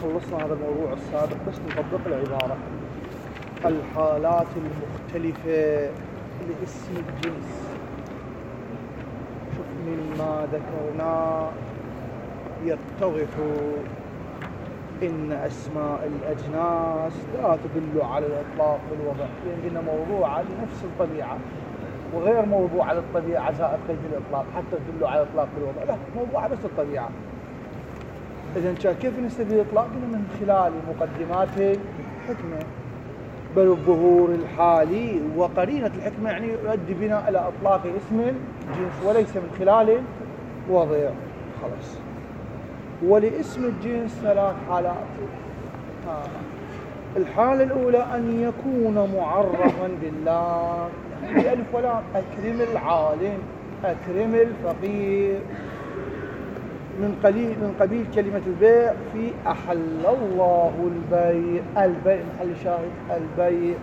خلصنا هذا الموضوع السابق، بس نطبق العبارة. الحالات المختلفة لاسم الجنس، شوف مما ذكرنا يتضح إن أسماء الأجناس لا تدل على الإطلاق بالوضع، لأن موضوع نفس الطبيعة وغير موضوع على الطبيعة زائد قيد الإطلاق حتى تدل على الإطلاق بالوضع، لا موضوع بس الطبيعة. إذن كيف نستفيد الإطلاق؟ من خلال مقدمات الحكمة، بل الظهور الحالي وقرينة الحكمة يعني يؤدي بنا إلى إطلاق اسم الجنس وليس من خلال وضع. خلاص. ولاسم الجنس ثلاث حالات. الحالة الأولى أن يكون معرفا بالله بألف ولام، أكرم العالم، أكرم الفقير، من قبيل كلمة البيع في أحل الله البيع، البيع محل شاهد البيع.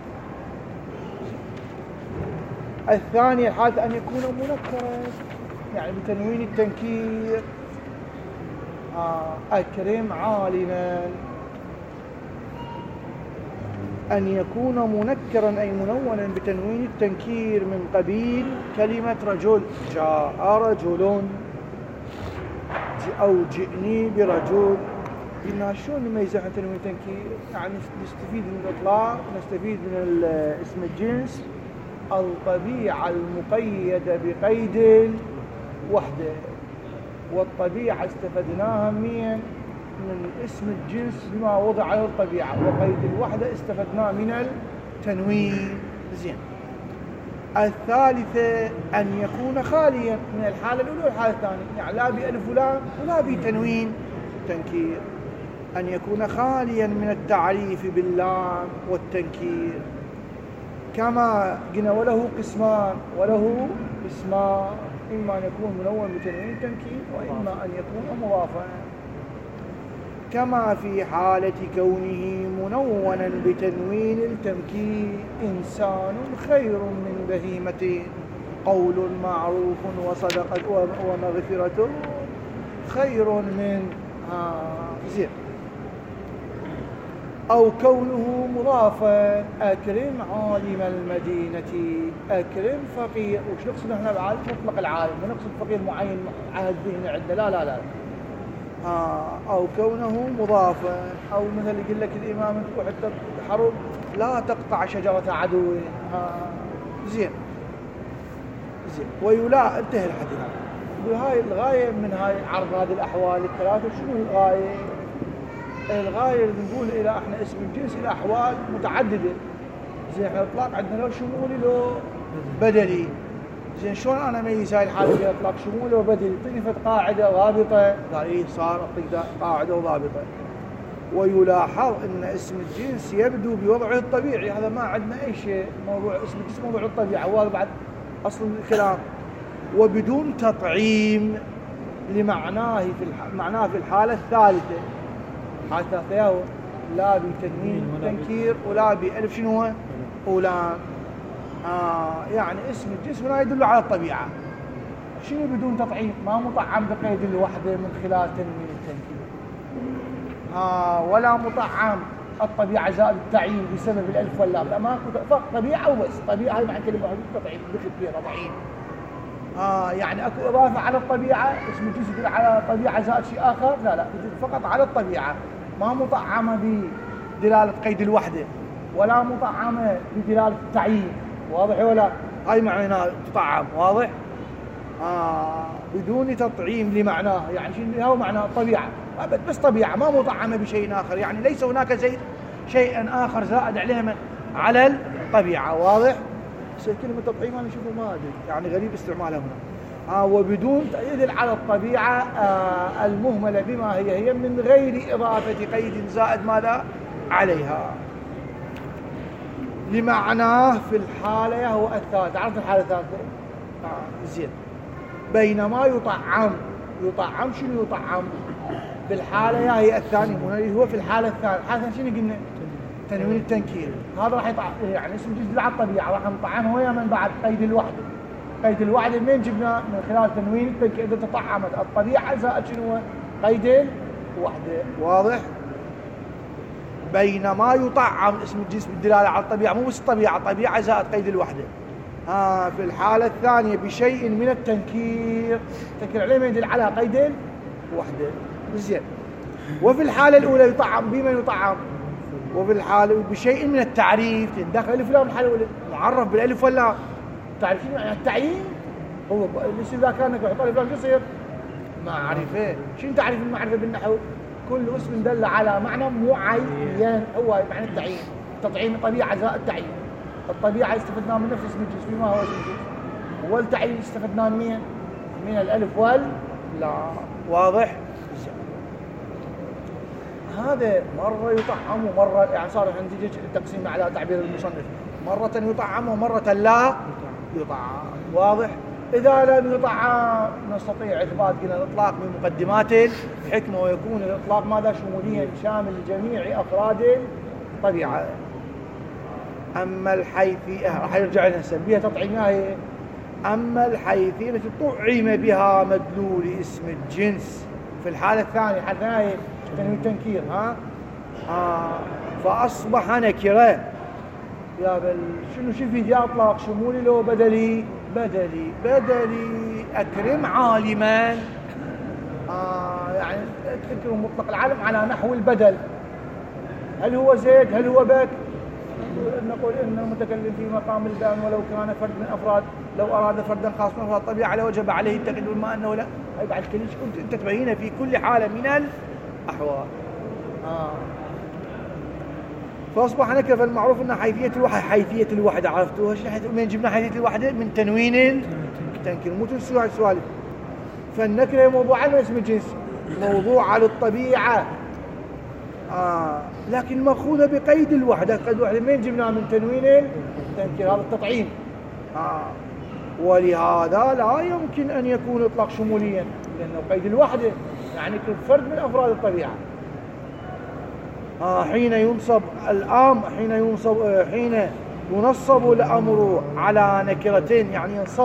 الثانية الحالة أن يكون منكرا يعني بتنوين التنكير، أكرم عالما. أن يكون منكرا أي منونا بتنوين التنكير من قبيل كلمة رجل، جاء رجل أو جئني برجل. قلنا شلون نميز عن تنوين التنكير؟ يعني نستفيد من الإطلاق، نستفيد من اسم الجنس الطبيعة المقيدة بقيد وحده، والطبيعة استفدناها من اسم الجنس بما وضع على الطبيعة، وقيد الوحدة استفدناه من التنوين. زين. الثالثة أن يكون خاليا من الحالة الأولى والحالة الثانية، يعني لا بألف ولام ولا بتنوين تنكير. أن يكون خاليا من التعريف باللام والتنكير، كما قلنا وله قسمان، وله اسمان، إما أن يكون منون بتنوين تنكير وإما أن يكون مضافا، كما في حالة كونه منونا بتنوين التنكير. إنسان خير من بهيمة، قول معروف وصدقة ومغفرة خير من زين. أو كونه مضافا، أكرم عالم المدينة، أكرم فقير. وش نقصد احنا بعالم؟ نطلق العالم ونقصد فقير معين عهد ذهني عندنا، لا. أو كونه مضافا، أو مثل يقول لك الإمام تروح الحرب لا تقطع شجرة عدو. زين. ويلا انتهى الحديث. بهاي الغاية من هاي عرض هذه الأحوال الثلاثة. شنو الغاية؟ الغاية اللي نقول إلى احنا اسم الجنس إلى أحوال متعددة. زين. احنا اطلاق عندنا لو شمولي لو بدلي. زين. شلون انا اميز هاي الحاله في اطلاق شمولي وبدلي؟ اعطيني قاعده ضابطه. قال ايه صار اعطيك قاعده ضابطه. ويلاحظ ان اسم الجنس يبدو بوضعه الطبيعي، هذا ما عندنا اي شيء. موضوع اسم الجنس موضوع الطبيعه، وهذا بعد اصل الكلام. وبدون تطعيم لمعناه معناه في الحاله الثالثه. الحاله الثالثه لا بتنوين تنكير ولا بألف شنو ولا يعني اسم الجنس ولا يدل على الطبيعة. شنو بدون تطعيم؟ ما مطعم بقيد الوحدة من خلال تنوين التنكير، ولا مطعم الطبيعة زائد التعيين بسبب الألف واللام، لا ماكو فقط طبيعة وبس. طبيعة هاي معنى كلمة تطعيم دخل فيها تطعيم. يعني اكو إضافة على الطبيعة، اسم الجنس يدل على طبيعة زائد شيء آخر، لا يدل فقط على الطبيعة، ما مطعمة بدلالة قيد الوحدة ولا مطعمة بدلالة التعيين. واضح ولا؟ هاي معناه تطعم. واضح؟ بدون تطعيم لمعناه، يعني شنو هو معناه الطبيعة بس طبيعة ما مطعمة بشيء آخر، يعني ليس هناك شيء آخر زائد عليه على الطبيعة. واضح؟ كلمة تطعيم أنا أشوفه ما أدري، يعني غريب استعمالها هنا. وبدون يدل على الطبيعة المهملة بما هي من غير إضافة قيد زائد ماذا عليها لمعناه في الحالة هو الثالث. عرفت الحالة الثالثة؟ زين. بينما يطعم شنو يطعم؟ في الحالة هي الثانية، هو في الحالة الثالثة. الحالة شنو قلنا؟ تنوين التنكير. هذا راح يعني اسم جزء على الطبيعة، راح نطعمه ويا من بعد قيد الوحدة. قيد الوحدة منين جبنا؟ من خلال تنوين التنكير. إذا تطعمت الطبيعة زائد شنو؟ قيد الوحدة. واضح؟ بينما يطعم اسم الجنس بالدلالة على الطبيعة، مو بس الطبيعة زائد قيد الوحدة. في الحالة الثانية بشيء من التنكير، تنكير عليه ما يدل على قيد الوحدة. زين. وفي الحالة الأولى يطعم بما يطعم، وفي الحالة بشيء من التعريف، داخل الألف واللام الحالة الأولى معرف بالألف واللام. تعرف شنو يعني التعيين؟ هو الاسم إذا كان يحط ألف واللام شو يصير؟ معرفة. شنو تعريف المعرفة بالنحو؟ كل اسم دل على معنى معين، هو معنى التعيين. تطعيم طبيعة زائد التعيين. الطبيعة استفدناها من نفس اسم الجنس، بما هو اسم الجنس. والتعيين استفدناه من الألف واللا. واضح؟ هذا مرة يطعم ومرة، يعني صار عندي التقسيم على تعبير المصنف، مرة يطعم ومرة لا يطعم. واضح؟ إذا لم يطعم نستطيع إثبات قلنا الإطلاق من مقدمات الحكمة، ويكون الإطلاق ماذا؟ شموليا شامل لجميع أفراد الطبيعة. أما الحيثية راح يرجع لنا بها تطعيمها هي. أما الحيثية التي طعم بها مدلول اسم الجنس في الحالة الثانية، حتى هي تنوين تنكير فأصبح نكرة. يا بل شنو شفت يا اطلاق شمولي لو بدلي؟ بدلي أكرم عالما. يعني تذكروا مطلق العالم على نحو البدل. هل هو زيد؟ هل هو بك؟ نقول إن المتكلم في مقام البيان ولو كان فرد من أفراد، لو أراد فردا خاص من أفراد الطبيعة لوجب عليه التقدير، ما أنه لا. هاي بعد كلش كنت أنت تبينها في كل حالة من الأحوال. فأصبح نكرة. فالمعروف أن حيثية الوحدة عرفتوها؟ من جبنا حيثية الوحدة؟ من تنوين التنكير. مو تنسوا السؤال. فالنكرة موضوع على اسم الجنس، موضوع على الطبيعة، لكن مأخوذة بقيد الوحدة. قيد الوحدة من جبناه؟ من تنوين التنكير، هذا التطعيم. ولهذا لا يمكن أن يكون إطلاق شموليا، لأنه قيد الوحدة يعني كل فرد من أفراد الطبيعة. حين ينصب الأمر، حين ينصب الأمر على نكرتين، يعني ينصب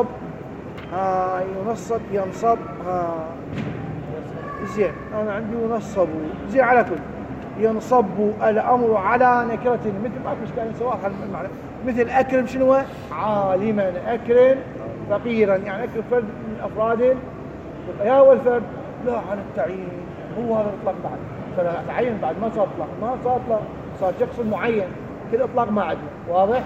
زين. أنا عندي ينصب زين على كل. ينصب الأمر على نكرة، مثل ما فيش كان سواء المعنى، مثل أكرم شنو؟ عالما. أكرم فقيرا، يعني أكرم فرد من أفراد يا والفرد لا عن التعيين. هو هذا الإطلاق بعد، فلا تعين بعد ما صار إطلاق، صار شخص معين، كل إطلاق ما عندنا. واضح؟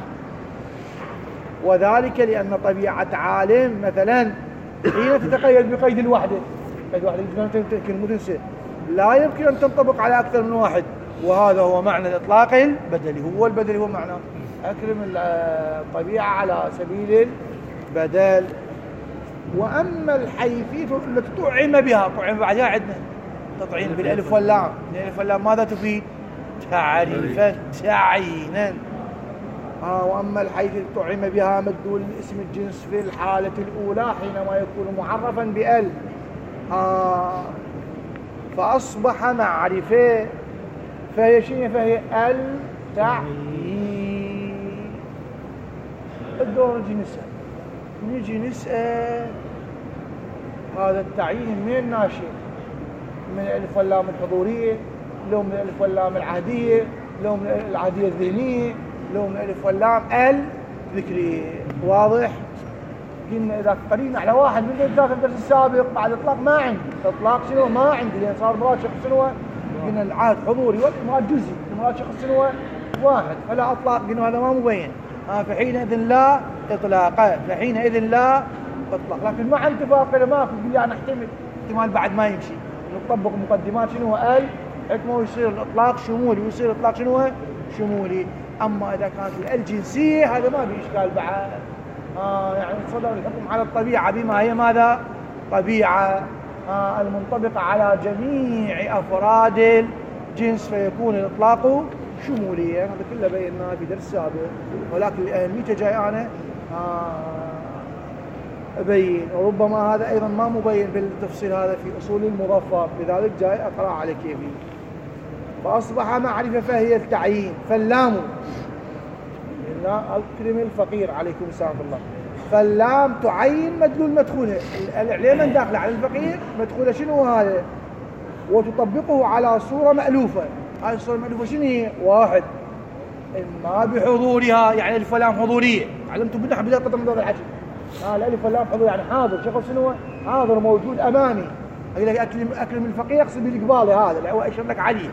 وذلك لأن طبيعة عالم مثلا حين تتقيد بقيد الوحدة، قيد الوحدة المتنسي لا يمكن أن تنطبق على أكثر من واحد، وهذا هو معنى الإطلاق البدلي. هو البدلي هو معنى أكرم الطبيعة على سبيل البدل. وأما الحيثية التي طعم بها، طعم بعدها عندنا تطعيم بالألف واللام. الألف واللام ماذا تفيد؟ تعريفا، تعيينا. وأما الحيثية طعم بها مدلول اسم الجنس في الحالة الأولى حينما يكون معرفا بأل، فأصبح معرفة. فهي شيء، فهي التعيين. الدور نجي نسأل هذا التعيين من الناشئ؟ من الألف واللام الحضورية، لو من الألف واللام العهدية، لو من العهدية الذهنية، لو من الألف واللام الذكرية. واضح؟ قلنا إذا قرينا على واحد من الدرس السابق بعد إطلاق ما عندي إطلاق شنو؟ ما عندي، لأن صار مراد شخص شنو؟ قلنا العهد حضوري والإمراد جزئي، المراد شخص شنو؟ واحد، فلا إطلاق. قلنا هذا ما مبين. فحينئذ لا إطلاق، فحينئذ لا إطلاق. لكن مع اتفاقنا ما في قلنا نحتمل احتمال بعد ما يمشي نطبق مقدمات شنو؟ حكمه ويصير الإطلاق شمولي، ويصير الإطلاق شنو؟ شمولي. أما إذا كانت الجنسية هذا ما في إشكال بعد. يعني صدر الحكم على الطبيعة بما هي ماذا؟ طبيعة المنطبقة على جميع أفراد الجنس، فيكون الإطلاق شموليا. هذا كله بيناه في درس سابق، ولكن لأهميته جاي أنا أبين، وربما هذا أيضا ما مبين بالتفصيل هذا في أصول المظفر، لذلك جاي أقرأ على كيفي. فأصبح معرفة فهي التعيين. فاللام إلا أكرم الفقير عليكم السلام الله. فاللام تعين مدلول مدخوله، الإعلام داخل على الفقير مدخوله شنو هذا؟ وتطبقه على صورة مألوفة. هاي الصورة المألوفة شنو هي؟ واحد إما بحضورها، يعني الألف واللام حضورية، علمتم بالنحو بداية قطع من هذا الحكي. الألف واللام حضور يعني حاضر، شخص شنو؟ حاضر موجود أمامي. أقول لك أكرم الفقير يقصد بالقبالي هذا اللي هو أشر لك عليه.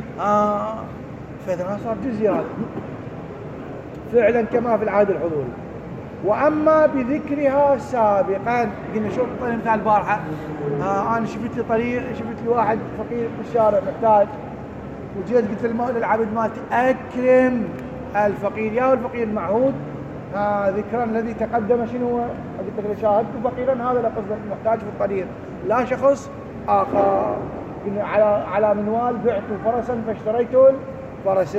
فإذا صار جزء هذا فعلا كما في العهد الحضوري. وأما بذكرها سابقا، قلنا شوف مثال البارحة، أنا شفت لي طريق، شفت لي واحد فقير بالشارع محتاج، وجيت قلت للعبد مالتي أكرم الفقير، يا الفقير المعهود ذكرا الذي تقدم شنو هو؟ قلت لك شاهدت فقيرا، هذا لا قصد محتاج في الطريق، لا شخص آخر. قلنا على منوال بعت فرسا فاشتريت الفرس.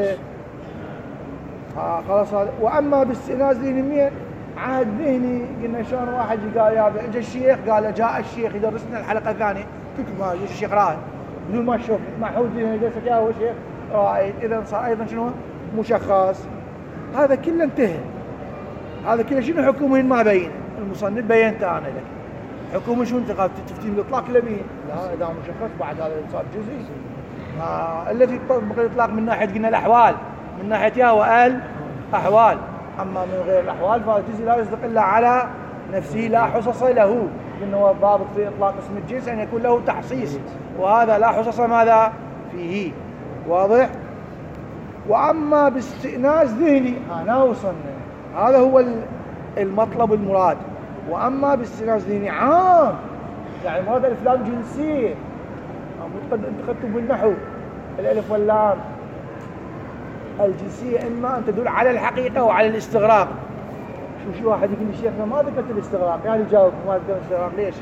خلاص هذا. وأما باستئناس ذهني مين؟ عهد ذهني. قلنا شلون واحد قال يا اجى الشيخ، قال جاء الشيخ يدرسنا الحلقة الثانية، قلت ما يجي الشيخ رائد بدون ما تشوف معهود ذهني يدرسك اياه هو شيخ رائد، إذا صار أيضا شنو؟ مشخص. هذا كله انتهى. هذا كله شنو حكمه ما بين المصنف بينت أنا لك. حكومة شو انت قاعد تفتي بالاطلاق لبين؟ لا اذا مشخص بعد هذا صار جزئي. الذي يطبق الاطلاق من ناحيه قلنا الاحوال، من ناحيه يا وال احوال، اما من غير الاحوال فالجزء لا يصدق الا على نفسه، لا حصص له، لانه هو الضابط في اطلاق اسم الجنس ان يكون له تحصيص، وهذا لا حصص ماذا فيه. واضح؟ واما باستئناس ذهني انا وصلنا، هذا هو المطلب المراد. واما باستئناس ذهني عام، يعني مراد الالف لام جنسيه. انت اخذتوا بالنحو الالف واللام الجنسيه اما ان تدل على الحقيقه وعلى الاستغراق. شو واحد يقول لي شيخنا ما ذكرت الاستغراق، يعني جاوب ما ذكرت الاستغراق ليش؟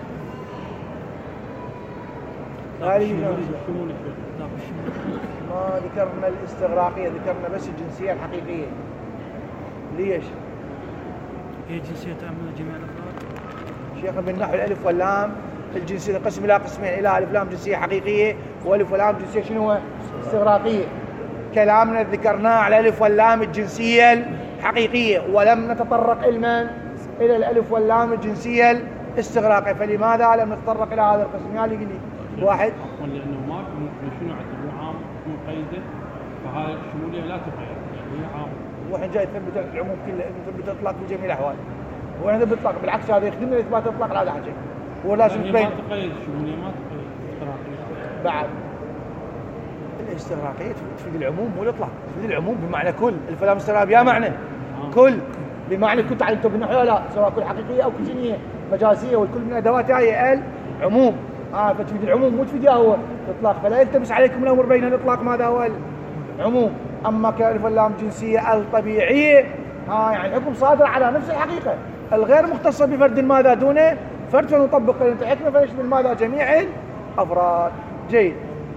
ما ذكرنا الاستغراقيه، ذكرنا بس الجنسيه الحقيقيه. ليش؟ هي جنسيه تعمل جميع الافراد. شيخنا بالنحو الالف واللام الجنسيه قسم الى قسمين، الى الف لام جنسيه حقيقيه والف واللام جنسيه شنو هو؟ استغراقيه. كلامنا ذكرناه على الالف واللام الجنسيه الحقيقيه، ولم نتطرق علما الى الالف واللام الجنسيه الاستغراقيه. فلماذا لم نتطرق الى هذا القسم؟ يا اللي يقول لي واحد لانه ما شنو اعتبروه عام مقيده، فهذه الشموليه لا تقيد، يعني هي عام. واحد جاي يثبت العموم كله، يثبت الاطلاق في جميع الاحوال. واحنا نثبت الاطلاق، بالعكس هذا يخدمنا اثبات الاطلاق على هذا حكي. هو لازم تبين ما تقيد الشموليه، ما تقيد الاستغراقيه. بعد الاستغراقيه تفيد العموم مو الاطلاق، تفيد العموم بمعنى كل. الفلام استغراق يا معنى كل، بمعنى كل تعلمته بالنحو لا، سواء كل حقيقيه او كل مجازيه، والكل من ادوات هي العموم. فتفيد العموم مو تفيد هو الاطلاق. فلا يلتبس عليكم الامر بين الاطلاق ماذا هو العموم. اما كالف واللام جنسيه الطبيعيه يعني الحكم صادر على نفس الحقيقه الغير مختصه بفرد ماذا دونه فرد، فنطبق الحكمه فيشمل ماذا جميع الافراد. جيد.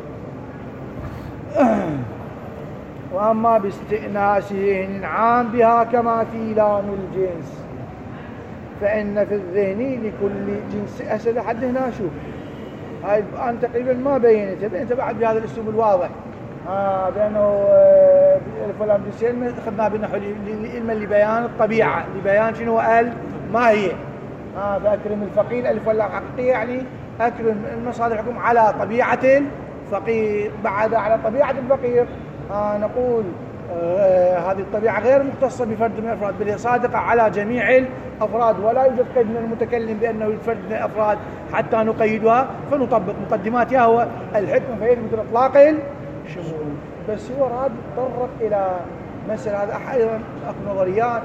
واما باستئناس ذهن عام بها كما في لام الجنس، فان في الذهن لكل جنس اسد. حد هنا شوف هاي الان تقريبا ما بينت بعد بهذا الاسلوب الواضح، بانه الف واللام جنسيه اخذناه بالنحو العلم لبيان الطبيعه، لبيان شنو ما هي. فاكرم الفقير الف واللام حقيقيه، يعني اكرم المصادر الحكم على طبيعه الفقير. بعد على طبيعه الفقير نقول هذه الطبيعه غير مختصه بفرد من الافراد، بل هي صادقه على جميع الافراد، ولا يوجد قيد من المتكلم بانه الفرد من الافراد حتى نقيدها، فنطبق مقدماتها هو الحكم فيثبت الاطلاق الشمول. بس هو راد يتطرق الى مسألة هذا ايضا اكو نظريات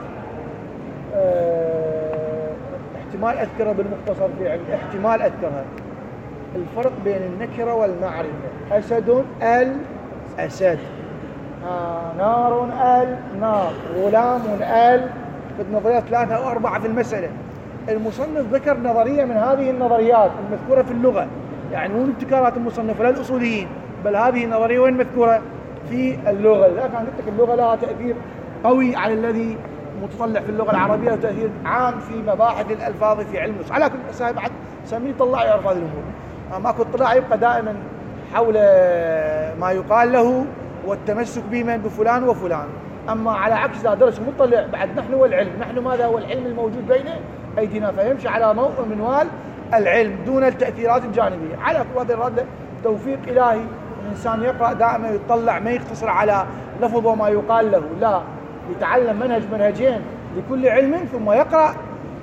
احتمال اذكرها بالمختصر في علم، احتمال اذكرها. الفرق بين النكره والمعرفه. اسد الاسد، نار النار، غلام في النظريات 3 أو 4 في المسألة. المصنف ذكر نظرية من هذه النظريات المذكورة في اللغة، يعني مو ابتكارات المصنف ولا الأصوليين، بل هذه النظرية وين مذكورة في اللغة. لذلك قلت لك اللغة لها تأثير قوي على الذي متطلع في اللغة العربية، وتأثير عام في مباحث الألفاظ في علم النص. على كل أساس بعد سميه طلع يعرف هذه الأمور. ماكو اطلاع يبقى دائما حول ما يقال له والتمسك بمن بفلان وفلان. أما على عكس إذا درس مطلع بعد نحن والعلم، نحن ماذا هو العلم الموجود بين أيدينا، فيمشي على منوال العلم دون التأثيرات الجانبية. على كل هذا الرد توفيق إلهي الإنسان يقرأ دائما يطلع، ما يقتصر على لفظ وما يقال له، لا، يتعلم منهجين لكل علم، ثم يقرأ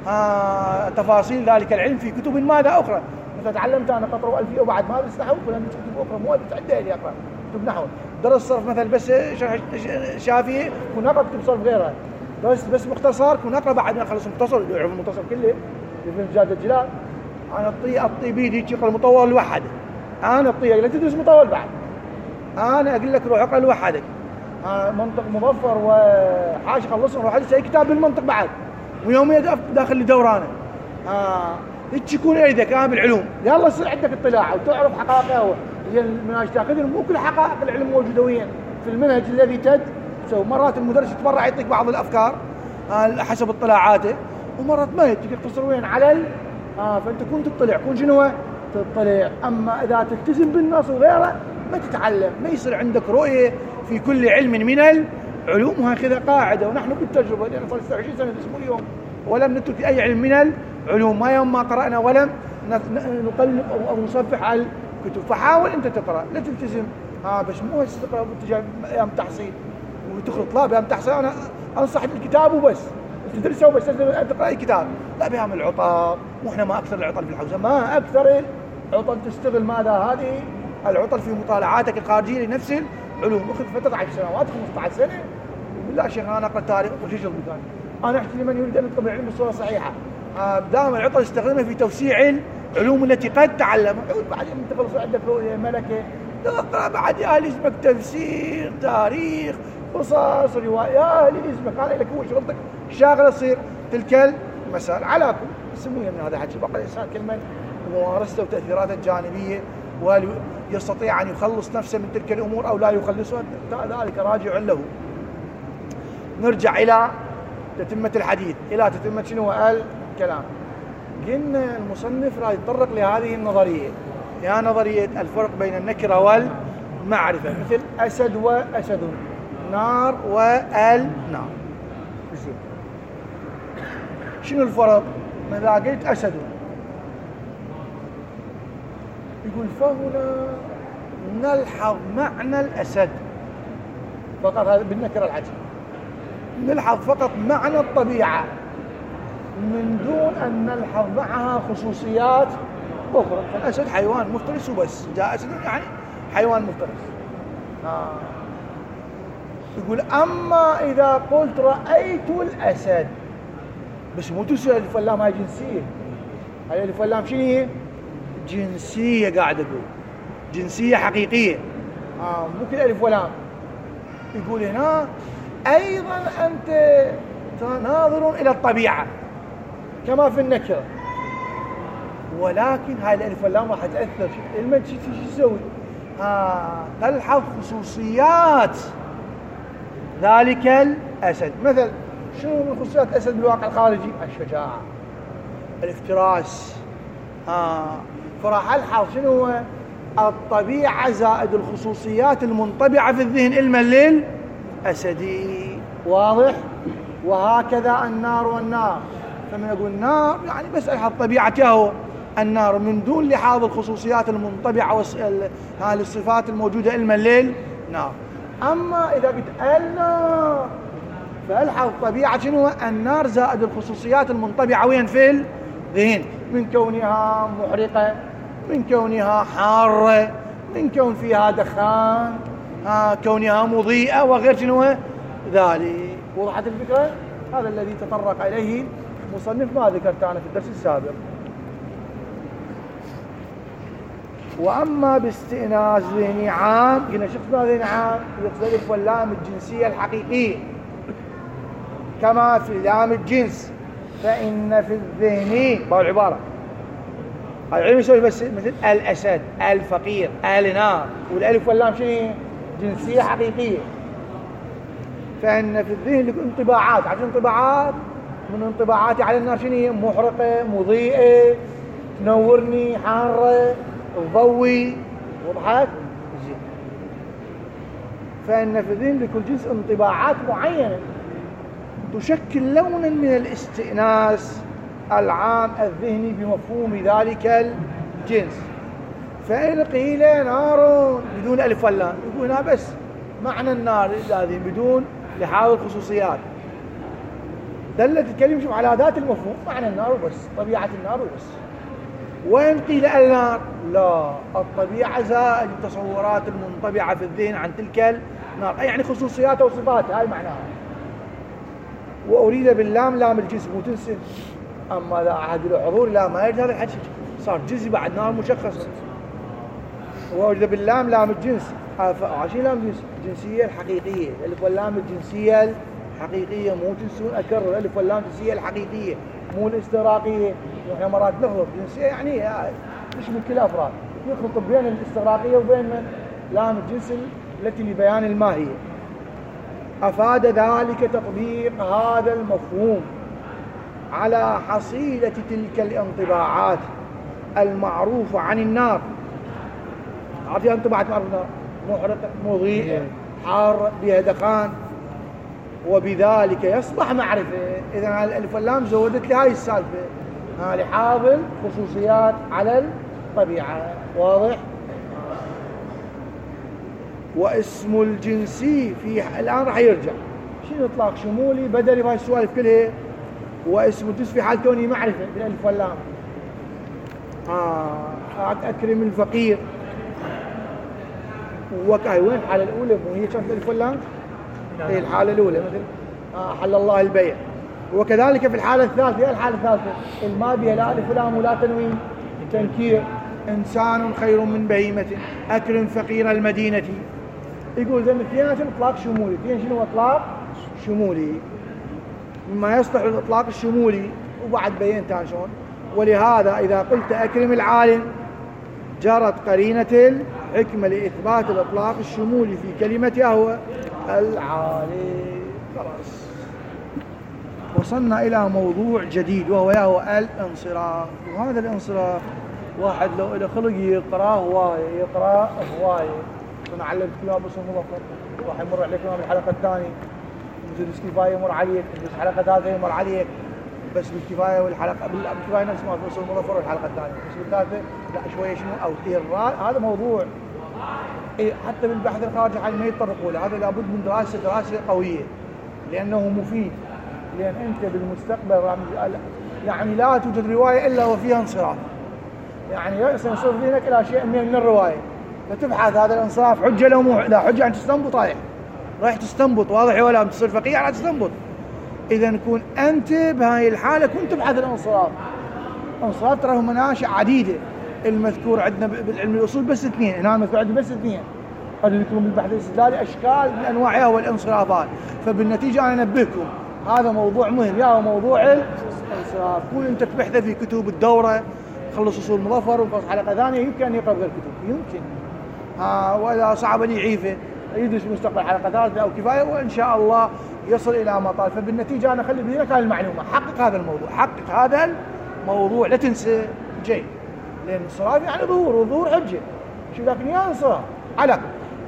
تفاصيل ذلك العلم في كتب ماذا أخرى. مثل تعلمت أنا قطر وألفية وبعد ما أدرس نحو فلان كتب أخرى مؤلف عدة اللي يقرأ كتب نحو. درس صرف مثل بس شرح شافعي كن أقرأ كتب صرف غيرها. درس بس مختصر كن أقرأ بعد ما أخلص مختصر، يعرف المختصر كله في جاد الجلال. أنا أطي بيدي تقرأ المطول لوحده، أنا أطيق لا تدرس مطول بعد، أنا أقول لك روح اقرأ لوحدك. منطق مظفر وحاشي خلصنا روح أدرس أي كتاب بالمنطق بعد، ويوميا داخل لدورانه. تكون ايدك بالعلوم، يلا يصير عندك اطلاع وتعرف حقائقها. هي المناهج تاخذهم، مو كل حقائق العلم موجوده وين في المنهج الذي تسوي. مرات المدرس يتبرع يعطيك بعض الافكار حسب اطلاعاته، ومرات ما يقتصر وين على فانت كنت تطلع، كون شنو تطلع. اما اذا تلتزم بالنص وغيره ما تتعلم، ما يصير عندك رؤيه في كل علم من العلوم. وهكذا قاعده، ونحن بالتجربه لان صار 26 سنه ندرس كل يوم ولم نترك اي علم من العلوم، ما يوم ما قرانا ولم نقلب او نصفح على الكتب. فحاول انت تقرا، لا تلتزم بس مو تقرا باتجاه ايام تحصيل وتخلط. لا، بايام تحصيل انا انصح بالكتاب وبس، تدرسه وبس تقرا اي كتاب. لا، بايام العطل، واحنا ما اكثر العطل في الحوزه، ما اكثر العطل. تستغل ماذا هذه العطل في مطالعاتك الخارجيه لنفس العلوم. اخذ فتره 10 سنوات 15 سنه بالله شيخ انا اقرا تاريخ وش شغل ثاني. انا احكي لمن يريد ان يطلب العلم بصوره صحيحه. دائما العطل استخدمها في توسيع العلوم التي قد تعلمها. بعدين انت خلص عندك رؤيه ملكه تقرا بعد يا اهل اسمك تفسير، تاريخ، قصص، روايات، يا اهل اسمك هذا لك هو شغلتك الشاغله تصير تلك المسائل. على كل سموها من هذا الحكي بقى الانسان كل من ممارسته وتاثيراته الجانبيه، وهل يستطيع ان يخلص نفسه من تلك الامور او لا يخلصها، ذلك راجع له. نرجع الى تتمة الحديث، إلى تتمة شنو الكلام. قلنا المصنف راح يتطرق لهذه النظرية، يا نظرية الفرق بين النكرة والمعرفة، مثل أسد وأسد، نار والنار. شنو الفرق؟ ماذا قلت أسد يقول فهنا نلحظ معنى الأسد فقط، هذا بالنكرة الحديث نلحظ فقط معنى الطبيعة من دون أن نلحظ معها خصوصيات أخرى. فالأسد حيوان مفترس وبس، جاء أسد يعني حيوان مفترس. يقول أما إذا قلت رأيت الأسد، بس مو تسأل ألف واللام هاي جنسية، هاي ألف واللام شنو هي؟ جنسية، قاعد أقول جنسية حقيقية، مو كل ألف واللام. يقول هنا أيضا أنت ناظر إلى الطبيعة كما في النكرة، ولكن هاي الألف واللام راح تأثر. المد شو تسوي؟ تلحظ خصوصيات ذلك الأسد. مثل شنو من خصوصيات الأسد بالواقع الخارجي؟ الشجاعة، الافتراس. فراح ألحظ شنو هو؟ الطبيعة زائد الخصوصيات المنطبعة في الذهن الملل أسدي. واضح؟ وهكذا النار والنار. فمن يقول النار يعني بس ألحظ طبيعته النار من دون لحاظ الخصوصيات المنطبعة هذه الصفات الموجودة الملل نار. أما إذا قلت النار فألحظ طبيعة شنو؟ النار زائد الخصوصيات المنطبعة وين في الذهن، من كونها محرقة، من كونها حارة، من كون فيها دخان، كونها مضيئة وغير شنو ذلك. وضحت الفكرة؟ هذا الذي تطرق إليه مصنف ما ذكرت أنا في الدرس السابق. وأما باستئناس ذهني عام، قلنا شفنا ذهني عام يختلف واللام الجنسية الحقيقية كما في لام الجنس، فإن في الذهن بقى العبارة العلم يسوي بس مثل الأسد، الفقير، النار، والألف واللام شنو؟ جنسية حقيقية. فإن في الذهن انطباعات، عشان انطباعات من انطباعاتي على النار شنو؟ محرقة، مضيئة، تنورني، حارة، تضوي. وضحت؟ زين. فإن في الذهن لكل جنس انطباعات معينة تشكل لونا من الاستئناس العام الذهني بمفهوم ذلك الجنس. فإن قيل نار بدون ألف واللام، يقول هنا بس معنى النار لازم بدون لحاول الخصوصيات، دلت الكلمة شوف على ذات المفهوم معنى النار وبس، طبيعة النار وبس. وإن قيل النار لا، الطبيعة زائد التصورات المنطبعة في الذهن عن تلك النار، يعني خصوصياتها وصفاتها، هاي معناها. وأريد باللام لام الجنس مو تنسى، أما لا عهد الحضور لا ما يرد هذا الحديث، صار جزء بعد نار مشخصة. وأريد باللام لام الجنس، عشان لام الجنس الجنسية الحقيقية، الألف واللام الجنسية الحقيقية، مو تنسون أكرر الألف واللام الجنسية الحقيقية مو الاستغراقية. احنا مرات نخلط الجنسية يعني تشمل كل الأفراد، نخلط بين الاستغراقية وبين لام الجنس التي لبيان الماهية. أفاد ذلك تطبيق هذا المفهوم على حصيلة تلك الانطباعات المعروفة عن النار. عطيها انطباعات معروفة النار، محرقة، مضيئة، حارة، بها دخان، وبذلك يصبح معرفة. إذا الألف واللام زودت لي هاي السالفة، لحاضر خصوصيات على الطبيعة، واضح؟ واسم الجنسي في الآن راح يرجع شنو إطلاق شمولي بدلي بهاي السوالف كلها. واسم الجنس في حال كوني معرفة بالألف واللام، أكرم الفقير، وكاي وين الحالة الأولى مو هي كانت الألف واللام؟ هي الحالة الأولى مثل حل الله البيع. وكذلك في الحالة الثالثة، الحالة الثالثة الما بها لا ألف ولام ولا تنوين، تنكير، إنسان خير من بهيمة، أكرم فقير المدينة. يقول ذن اثنين إطلاق شمولي، اثنين شنو إطلاق شمولي مما يصلح للإطلاق الشمولي، وبعد بينتها شلون. ولهذا إذا قلت أكرم العالم جرت قرينة الحكمة لإثبات الإطلاق الشمولي في كلمة هو العالم. خلاص وصلنا إلى موضوع جديد وهو الانصراف. وهذا الانصراف واحد لو إلى خلق يقرأ هواية. أنا علمت كلام اسمه مظفر، راح يمر عليك بالحلقة الثانية، بس كفاية يمر عليك، بس الحلقة الثالثة يمر عليك، بس بالكفاية والحلقة بالكفاية نفس ما في اسمه مظفر والحلقة الثانية، بس بالثالثة لا شوية شنو أو هذا موضوع حتى بالبحث الخارجي حال ما يتطرقوا له. هذا لابد من دراسة قوية لأنه مفيد، لأن أنت بالمستقبل يعني لا توجد رواية إلا وفيها انصراف، يعني سيصير ذهنك إلى شيء من الرواية، فتبحث هذا الانصراف حجة لو مو لا حجة، أن تستنبط رايح تستنبط، واضح ولا تصير فقيه على تستنبط. إذا نكون أنت بهاي الحالة كنت تبحث الانصراف. الانصراف ترى مناشئ عديدة، المذكور عندنا بالعلم الأصول بس اثنين، هنا المذكور عندنا بس اثنين، قد يكون بالبحث الاستدلالي أشكال من أنواعها والانصرافات. فبالنتيجة أنا أنبهكم هذا موضوع مهم، هو موضوع الانصراف. كل أنت تبحثه في كتب الدورة، خلص أصول مظفر وخلص حلقة ثانية، يمكن أن يقرأ غير كتب، يمكن وإذا صعب لي عيفه يدرس مستقبل حلقة ثالثة أو كفاية، وإن شاء الله يصل إلى مطال. فبالنتيجة أنا أخلي بذلك هذه المعلومة، حقق هذا الموضوع لا تنسى جيد، لأن الانصراف يعني ظهور حجة، شو لكن يا انصراف على.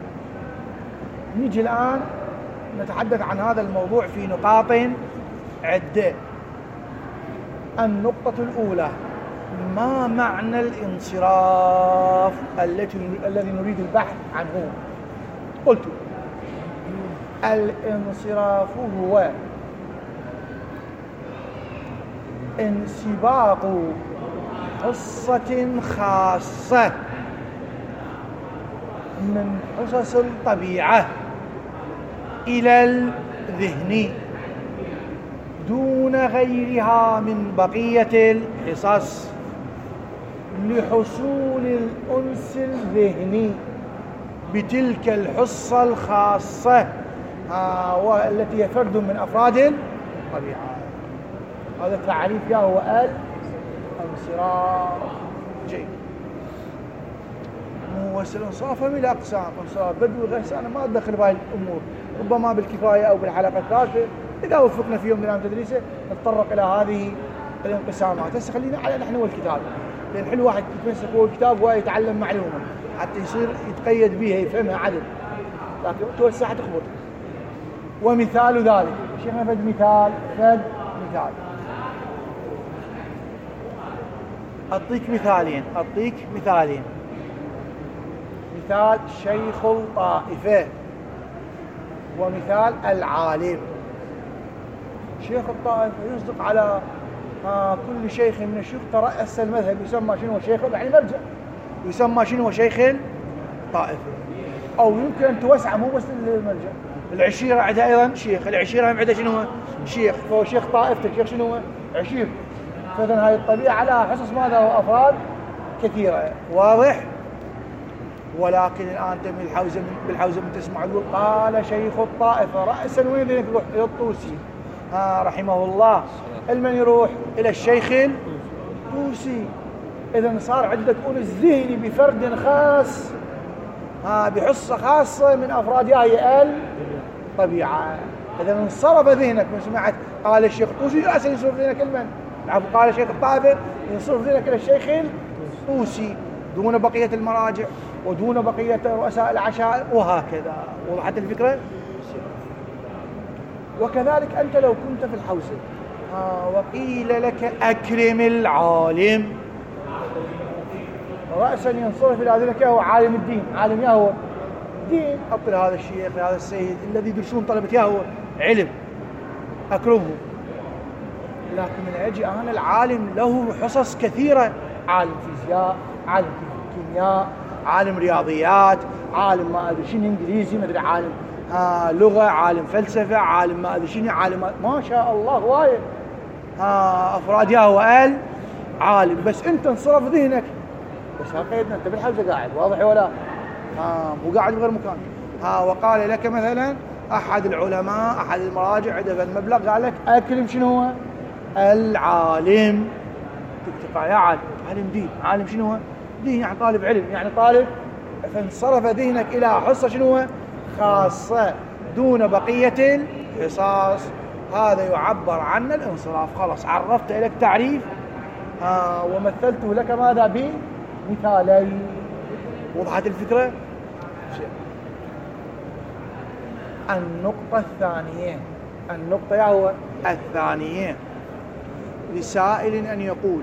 نيجي الآن نتحدث عن هذا الموضوع في نقاط عدة. النقطة الأولى، ما معنى الانصراف الذي نريد البحث عنه؟ قلت الانصراف هو انسباق حصة خاصة من حصص الطبيعة إلى الذهن دون غيرها من بقية الحصص لحصول الأنس الذهني بتلك الحصة الخاصة والتي هي فرد من أفراد الطبيعة. هذا التعريف هو الانصراف. جيد. الانصراف من الأقسام، انصراف بدو غير، أنا ما أدخل بهاي الأمور، ربما بالكفاية أو بالحلقة الثالثة إذا وفقنا في يوم من الأيام تدريسه نتطرق إلى هذه الانقسامات. هسه خلينا على نحن والكتاب، لأن حلو واحد يتمسك هو الكتاب ويتعلم معلومة حتى يصير يتقيد بها يفهمها عدل، لكن توسع تخبط. ومثال ذلك شيخنا فد مثال أعطيك مثالين. مثال شيخ الطائفة، ومثال العالم. شيخ الطائفة يصدق على كل شيخ من الشيوخ ترأس المذهب يسمى شنو شيخ، يعني مرجع يسمى شنو شيخ الطائفة. أو يمكن أن توسع مو بس المرجع، العشيرة عندها أيضا شيخ، العشيرة هم عندها شنو شيخ، فهو شيخ طائفته شيخ شنو عشير. فإذن هاي الطبيعة على حصص ماذا وأفراد كثيرة، واضح. ولكن الآن بالحوزة من تسمع يقول قال شيخ الطائفة رأسا وين يروح إلى الطوسي رحمه الله، المن يروح إلى الشيخ الطوسي. إذن صار عندك أنس ذهني بفرد خاص بحصة خاصة من أفراد هي الطبيعة. إذن انصرف ذهنك من سمعت قال الشيخ الطوسي رأسا ينصرف ذهنك المن، قال شيخ الطائفة ينصرف ذهنك إلى الشيخ الطوسي دون بقية المراجع ودون بقية رؤساء العشائر وهكذا. وضحت الفكرة؟ وكذلك أنت لو كنت في الحوزة وقيل لك أكرم العالم، رأسا ينصرف إلى ذلك هو عالم الدين، عالم يهوى دين، أطل هذا الشيخ هذا السيد الذي يدرسون طلبة يهوى علم أكرمه. لكن من أجي أنا العالم له حصص كثيرة، عالم فيزياء، عالم كيمياء، عالم رياضيات، عالم ما أدري شنو إنجليزي، ما أدري عالم لغة، عالم فلسفة، عالم ما أدري شنو، عالم ما شاء الله وايد أفراد يهوى عالم. بس أنت انصرف ذهنك، بس قيدنا أنت بالحوزة قاعد، واضح ولا مو قاعد بغير مكان. وقال لك مثلا أحد العلماء أحد المراجع عنده المبلغ قال لك أكرم شنو هو العالم، تكتب يا عالم دين، عالم شنو هو دين يعني طالب علم، يعني طالب. فانصرف ذهنك إلى حصة شنو هو خاصة دون بقية الحصص، هذا يعبر عن الانصراف. خلاص عرفت لك تعريف ومثلته لك ماذا بمثالين. وضحت الفكرة؟ النقطة الثانية، النقطة هو الثانية، لسائل أن يقول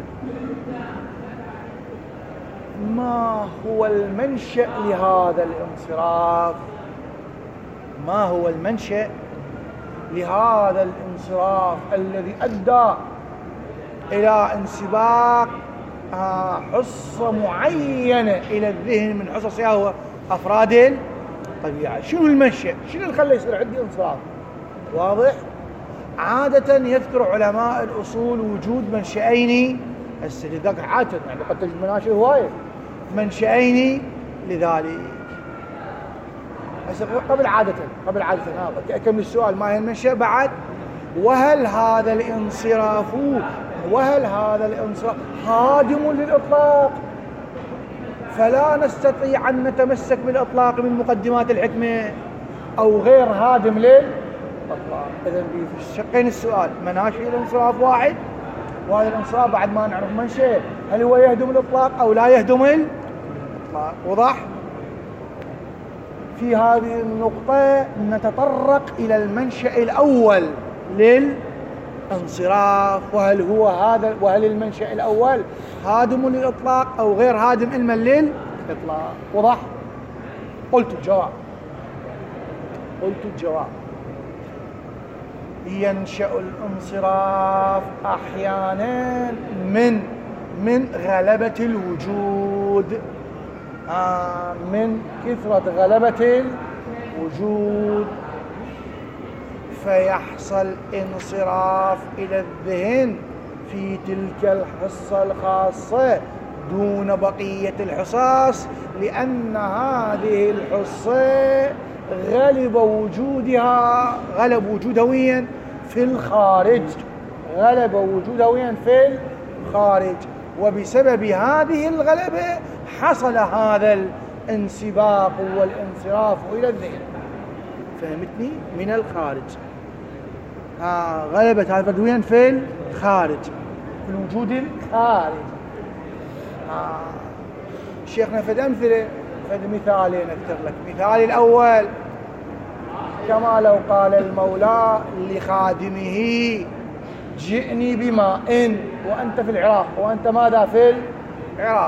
ما هو المنشأ لهذا الانصراف؟ ما هو المنشأ لهذا الانصراف الذي أدى إلى انسباق حصة معينة إلى الذهن من حصص هو أفراد الطبيعة؟ شنو المنشأ؟ شنو اللي خلى يصير عندي انصراف؟ واضح؟ عادة يذكر علماء الأصول وجود منشأين، ذاك عادة يعني قد تجد مناشئ هواية، منشأين لذلك. قبل عادة أكمل السؤال، ما هي المنشأ بعد؟ وهل هذا الانصراف هادم للإطلاق؟ فلا نستطيع أن نتمسك بالإطلاق من مقدمات الحكمة، أو غير هادم للإطلاق. إذن في الشقين السؤال، مناشئ الانصراف واحد، وهذا الانصراف بعد ما نعرف منشأ هل هو يهدم الإطلاق أو لا يهدم الإطلاق. وضح؟ في هذه النقطة نتطرق إلى المنشأ الأول للانصراف، وهل المنشأ الأول هادم للإطلاق أو غير هادم علما للإطلاق. وضح؟ قلت الجواب ينشأ الانصراف أحيانا من غلبة الوجود، من كثرة غلبة الوجود، فيحصل انصراف إلى الذهن في تلك الحصة الخاصة دون بقية الحصص، لأن هذه الحصة غلب وجودها وين؟ في الخارج، غلب وجودها وين؟ في الخارج، وبسبب هذه الغلبة حصل هذا الانسباق والانصراف إلى الذهن. فهمتني؟ من الخارج، غلبت هذا وين؟ في الخارج، في الوجود الخارج. شيخنا فد أمثلة، فد مثالين أكتب لك. مثال الأول كما لو قال المولى لخادمه جئني بماء وأنت في العراق، وأنت ماذا في العراق،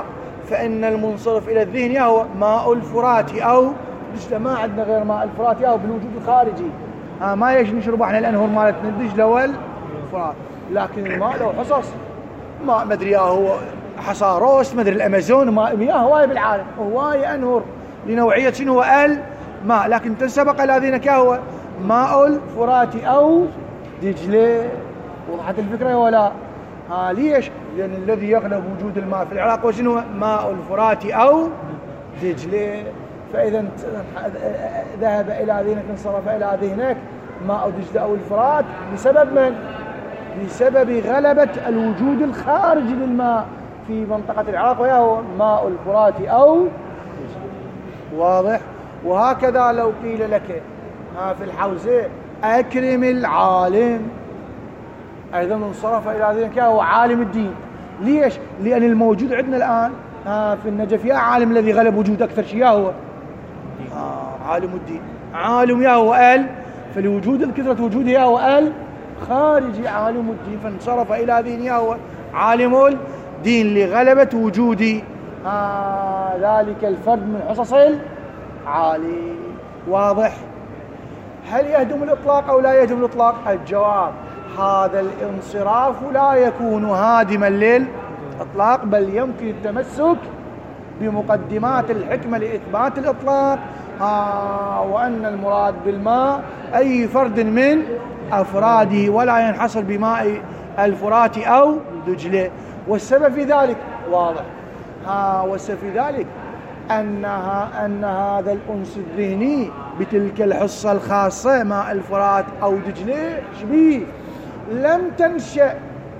فإن المنصرف إلى الذهن هو ماء الفرات أو دجلة. ما عندنا غير ماء الفرات أو بالوجود الخارجي. ما يجي نشرب احنا الأنهر مالتنا الدجلة والفرات، لكن الماء له حصص. ماء مدري هو حصى روس، مدري الأمازون، مياه هواية بالعالم، هواية أنهر لنوعية شنو هو الماء، لكن تسبق إلى ذهنك هو ماء الفرات أو دجلة. وضحت الفكرة ولا؟ ليش؟ لأن الذي يغلب وجود الماء في العراق وشنو؟ ماء الفرات أو دجلة. فإذا ذهب إلى ذهنك، انصرف إلى ذهنك ماء دجلة أو الفرات بسبب من؟ بسبب غلبة الوجود الخارجي للماء في منطقة العراق وهو ماء الفرات أو دجلة. واضح؟ وهكذا لو قيل لك في الحوزة أكرم العالم، أيضا انصرف إلى ذلك هو عالم الدين. ليش؟ لأن الموجود عندنا الآن في النجف يا عالم الذي غلب وجود أكثر شيء هو عالم الدين. عالم يا هو فالوجود الكثرة وجوده يا هو خارجي عالم الدين، فانصرف إلى ذهن يا هو عالم الدين لغلبة وجود ذلك الفرد من حصص العالي. واضح؟ هل يهدم الإطلاق أو لا يهدم الإطلاق؟ الجواب هذا الانصراف لا يكون هادما للإطلاق، بل يمكن التمسك بمقدمات الحكمة لإثبات الإطلاق، وأن المراد بالماء أي فرد من أفراده ولا ينحصر بماء الفرات أو دجلة. والسبب في ذلك واضح، والسبب في ذلك أن هذا الأنس الذهني بتلك الحصة الخاصة ماء الفرات أو دجلة شبيه لم تنشأ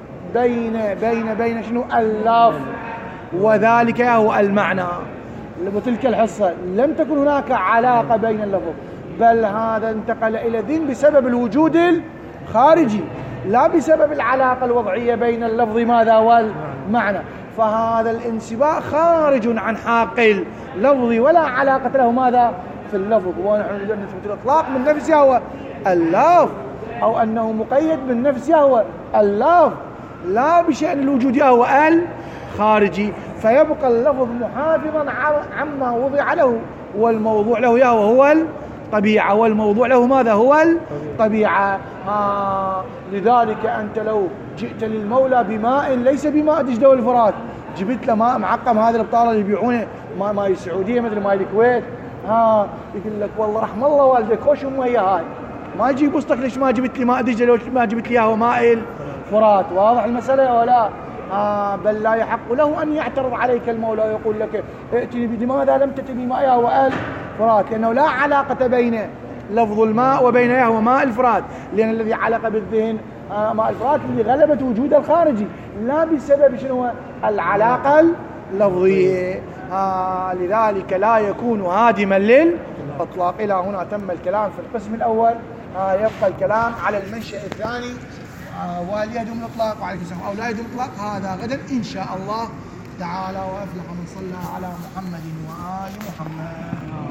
بين شنو؟ اللفظ وذلك هو المعنى. وتلك الحصة لم تكن هناك علاقة بين اللفظ، بل هذا انتقل إلى الذهن بسبب الوجود الخارجي لا بسبب العلاقة الوضعية بين اللفظ ماذا والمعنى. فهذا الانسباء خارج عن حاق اللفظ ولا علاقة له ماذا في اللفظ. ونحن نريد أن نثبت الإطلاق من نفسه هو اللفظ، أو أنه مقيد من نفسه هو اللفظ، لا بشأن الوجود هو الخارجي. فيبقى اللفظ محافظا عما وضع له، والموضوع له هو الطبيعة، والموضوع له ماذا هو الطبيعة. لذلك أنت لو جئت للمولى بماء ليس بماء دجلة والفرات، جبت له ماء معقم، هذا الابطال اللي يبيعونه ماء السعودية مثل ماء الكويت، يقول لك والله رحم الله والديك خوش مية هاي، ما يجي يبصتك ليش ما جبت لي ماء دجلة، ليش ما جبت لي ماء الفرات. واضح المسألة ولا؟ بل لا يحق له أن يعترض عليك المولى ويقول لك ائتني لماذا لم تأتي بماء والفرات، لأنه لا علاقة بين لفظ الماء وبين وماء الفرات، لأن الذي علق بالذهن ماء الفرات لغلبة وجود الخارجي لا بسبب شنو العلاقة اللفظية. لذلك لا يكون هادما للإطلاق. إلى هنا تم الكلام في القسم الأول. يبقى الكلام على المنشأ الثاني، وهل يهدم الإطلاق وعليكم السلام أو لا يهدم الإطلاق، هذا غدا إن شاء الله تعالى. وأفلح من صلى على محمد وآل محمد.